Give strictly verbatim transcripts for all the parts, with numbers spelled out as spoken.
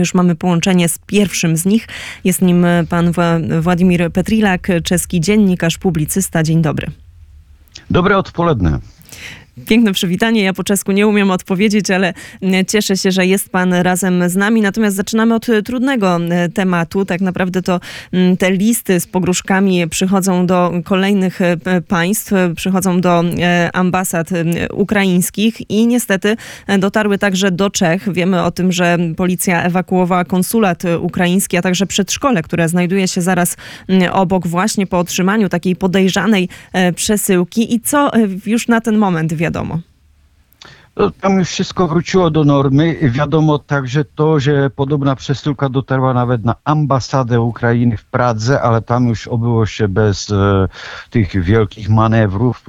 Już mamy połączenie z pierwszym z nich. Jest nim pan Władimir Petrilak, czeski dziennikarz, publicysta. Dzień dobry. Dobre odpoledne. Piękne przywitanie. Ja po czesku nie umiem odpowiedzieć, ale cieszę się, że jest pan razem z nami. Natomiast zaczynamy od trudnego tematu. Tak naprawdę to te listy z pogróżkami przychodzą do kolejnych państw, przychodzą do ambasad ukraińskich i niestety dotarły także do Czech. Wiemy o tym, że policja ewakuowała konsulat ukraiński, a także przedszkole, które znajduje się zaraz obok, właśnie po otrzymaniu takiej podejrzanej przesyłki. I co już na ten moment wiadomo? No, tam już wszystko wróciło do normy. Wiadomo także to, że podobna przesyłka dotarła nawet na ambasadę Ukrainy w Pradze, ale tam już obyło się bez e, tych wielkich manewrów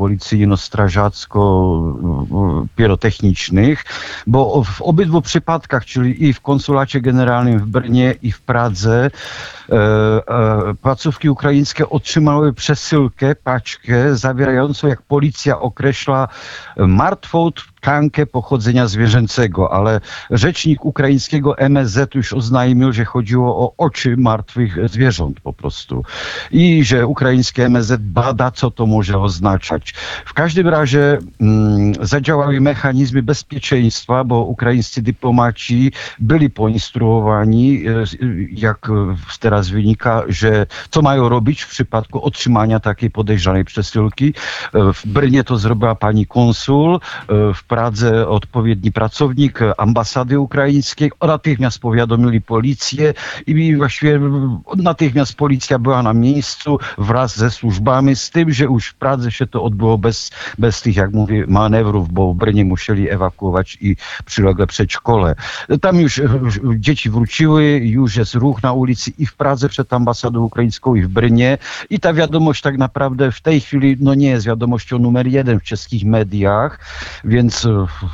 policyjno-strażacko-pirotechnicznych, bo w obydwu przypadkach, czyli i w konsulacie generalnym w Brnie i w Pradze, e, e, placówki ukraińskie otrzymały przesyłkę, paczkę zawierającą, jak policja określa, martwą tkankę pochodzenia zwierzęcego, ale rzecznik ukraińskiego M S Z już oznajmił, że chodziło o oczy martwych zwierząt po prostu i że ukraińskie M S Z bada, co to może oznaczać. W każdym razie mm, zadziałały mechanizmy bezpieczeństwa, bo ukraińscy dyplomaci byli poinstruowani, jak teraz wynika, że co mają robić w przypadku otrzymania takiej podejrzanej przesyłki. W Brnie to zrobiła pani konsul, w Pradze odpowiedni pracownik ambasady ukraińskiej. Natychmiast powiadomili policję i właściwie natychmiast policja była na miejscu wraz ze służbami, z tym, że już w Pradze się to odbyło bez, bez tych, jak mówię, manewrów, bo w Brnie musieli ewakuować i przyległe przedszkole. Tam już, już dzieci wróciły, już jest ruch na ulicy i w Pradze przed ambasadą ukraińską i w Brnie i ta wiadomość tak naprawdę w tej chwili no nie jest wiadomością numer jeden w czeskich mediach, więc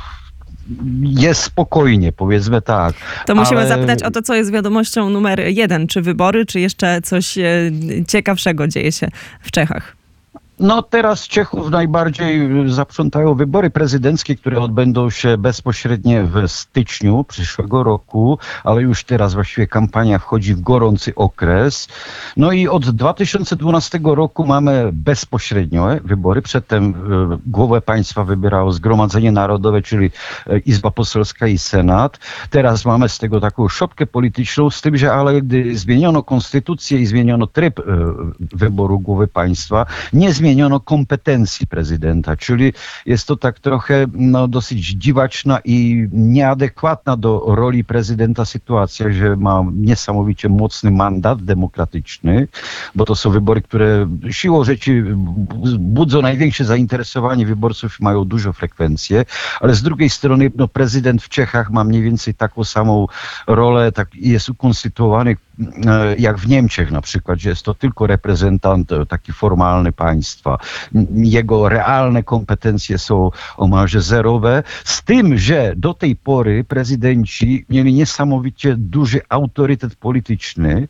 jest spokojnie, powiedzmy tak. To musimy ale... zapytać o to, co jest wiadomością numer jeden. Czy wybory, czy jeszcze coś ciekawszego dzieje się w Czechach? No teraz Czechów najbardziej zaprzątają wybory prezydenckie, które odbędą się bezpośrednio w styczniu przyszłego roku, ale już teraz właściwie kampania wchodzi w gorący okres. No i od dwa tysiące dwunastego roku mamy bezpośrednio wybory. Przedtem głowę państwa wybierało Zgromadzenie Narodowe, czyli Izba Poselska i Senat. Teraz mamy z tego taką szopkę polityczną, z tym, że ale gdy zmieniono konstytucję i zmieniono tryb wyboru głowy państwa, nie zmieniono Zmieniono kompetencji prezydenta, czyli jest to tak trochę no, dosyć dziwaczna i nieadekwatna do roli prezydenta sytuacja, że ma niesamowicie mocny mandat demokratyczny, bo to są wybory, które siłą rzeczy budzą największe zainteresowanie wyborców, mają dużą frekwencję, ale z drugiej strony no, prezydent w Czechach ma mniej więcej taką samą rolę, tak, jest ukonstytuowany jak w Niemczech na przykład, że jest to tylko reprezentant taki formalny państwa. Jego realne kompetencje są omalże zerowe, z tym, że do tej pory prezydenci mieli niesamowicie duży autorytet polityczny.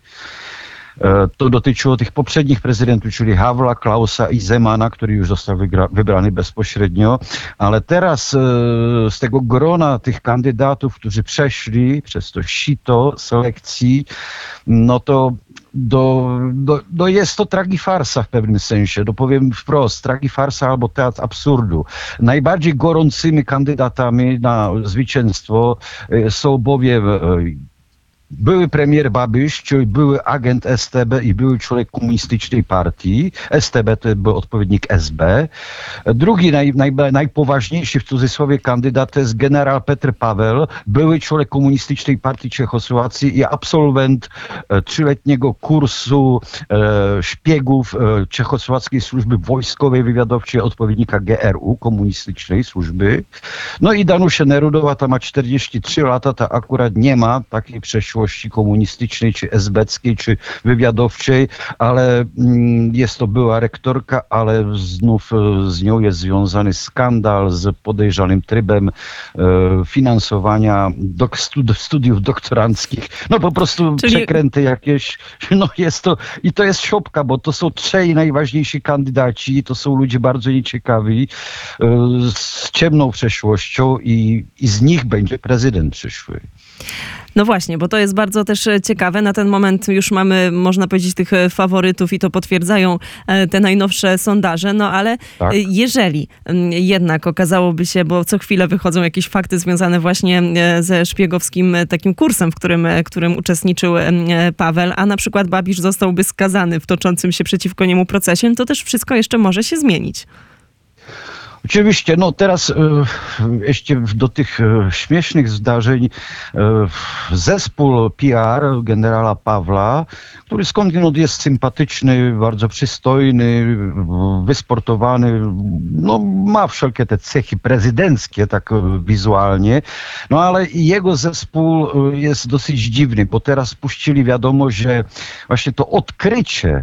To dotyczyło tych poprzednich prezydentów, czyli Havla, Klausa i Zemana, który już został wybrany bezpośrednio, ale teraz z tego grona tych kandydatów, którzy przeszli przez to sito selekcji, no to do, do, do jest to tragifarsa w pewnym sensie, no powiem wprost, tragifarsa albo teatr absurdu. Najbardziej gorącymi kandydatami na zwycięstwo są bowiem były premier Babiš, czyli były agent S T B i były członek komunistycznej partii. S T B to był odpowiednik S B. Drugi, naj, naj, najpoważniejszy w cudzysłowie kandydat to jest generał Petr Paweł, były członek komunistycznej partii Czechosłowacji i absolwent e, trzyletniego kursu e, szpiegów e, Czechosłowackiej Służby Wojskowej Wywiadowczej, odpowiednika G R U, komunistycznej służby. No i Danusia Nerudowa, ta ma czterdzieści trzy lata, ta akurat nie ma takiej przeszłości komunistycznej, czy esbeckiej, czy wywiadowczej, ale mm, jest to była rektorka, ale znów z nią jest związany skandal z podejrzanym trybem e, finansowania dok, studi studiów doktoranckich. No po prostu Czyli... przekręty jakieś. No jest to, i to jest szopka, bo to są trzej najważniejsi kandydaci, to są ludzie bardzo nieciekawi, e, z ciemną przeszłością i, i z nich będzie prezydent przyszły. No właśnie, bo to jest bardzo też ciekawe. Na ten moment już mamy, można powiedzieć, tych faworytów i to potwierdzają te najnowsze sondaże. No ale Tak. jeżeli jednak okazałoby się, bo co chwilę wychodzą jakieś fakty związane właśnie ze szpiegowskim takim kursem, w którym, którym uczestniczył Paweł, a na przykład Babisz zostałby skazany w toczącym się przeciwko niemu procesie, to też wszystko jeszcze może się zmienić. Oczywiście, no teraz jeszcze do tych śmiesznych zdarzeń zespół P R generała Pawła, który skądinąd jest sympatyczny, bardzo przystojny, wysportowany, no ma wszelkie te cechy prezydenckie tak wizualnie, no ale jego zespół jest dosyć dziwny, bo teraz puścili wiadomość, że właśnie to odkrycie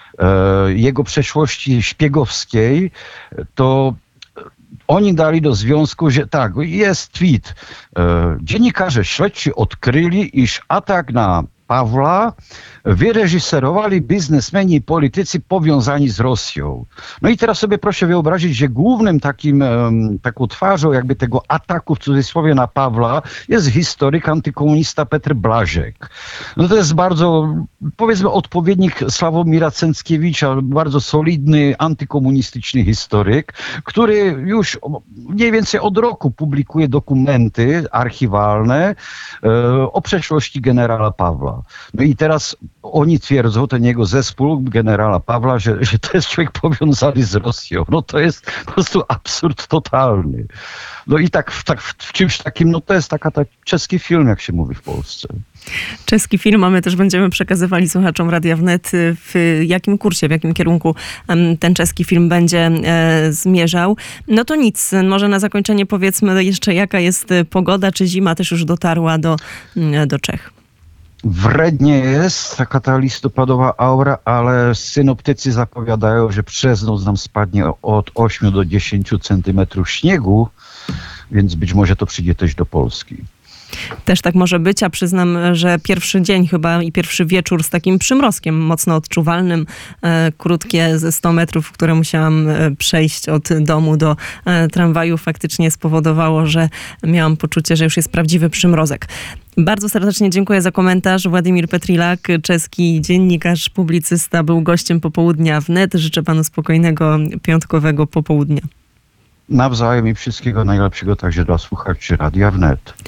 jego przeszłości szpiegowskiej, to oni dali do związku, że tak, jest tweet. Dziennikarze śledczy odkryli, iż atak na Pawła wyreżyserowali biznesmeni i politycy powiązani z Rosją. No i teraz sobie proszę wyobrazić, że głównym takim, taką twarzą jakby tego ataku w cudzysłowie na Pawła jest historyk, antykomunista Petr Błażek. No to jest bardzo, powiedzmy, odpowiednik Sławomira Cęckiewicza, bardzo solidny, antykomunistyczny historyk, który już mniej więcej od roku publikuje dokumenty archiwalne e, o przeszłości generała Pawła. No i teraz oni twierdzą, ten jego zespół generała Pawła, że, że to jest człowiek powiązany z Rosją. No to jest po prostu absurd totalny. No i tak, tak w czymś takim, no to jest taka, tak czeski film, jak się mówi w Polsce. Czeski film, a my też będziemy przekazywali słuchaczom Radia Wnet, w jakim kursie, w jakim kierunku ten czeski film będzie e, zmierzał. No to nic, może na zakończenie powiedzmy jeszcze, jaka jest pogoda, czy zima też już dotarła do, do Czech. Wrednie jest taka ta listopadowa aura, ale synoptycy zapowiadają, że przez noc nam spadnie od ośmiu do dziesięciu centymetrów śniegu, więc być może to przyjdzie też do Polski. Też tak może być, a przyznam, że pierwszy dzień chyba i pierwszy wieczór z takim przymrozkiem mocno odczuwalnym, e, krótkie ze sto metrów, które musiałam e, przejść od domu do e, tramwaju, faktycznie spowodowało, że miałam poczucie, że już jest prawdziwy przymrozek. Bardzo serdecznie dziękuję za komentarz. Władimir Petrilak, czeski dziennikarz, publicysta, był gościem Popołudnia Wnet. Życzę panu spokojnego piątkowego popołudnia. Nawzajem i wszystkiego najlepszego także dla słuchaczy Radia Wnet.